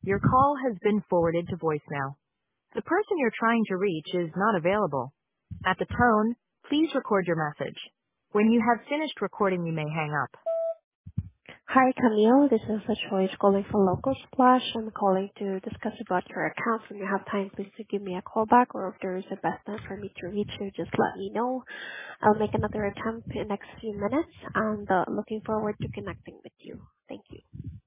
Your call has been forwarded to voicemail. The person you're trying to reach is not available. At the tone, please record your message. When you have finished recording, you may hang up. Hi, Camille. This is Choice calling from Local Splash. I'm calling to discuss about your account. When you have time, please to give me a call back, or if there is a best time for me to reach you, just let me know. I'll make another attempt in the next few minutes, and looking forward to connecting with you. Thank you.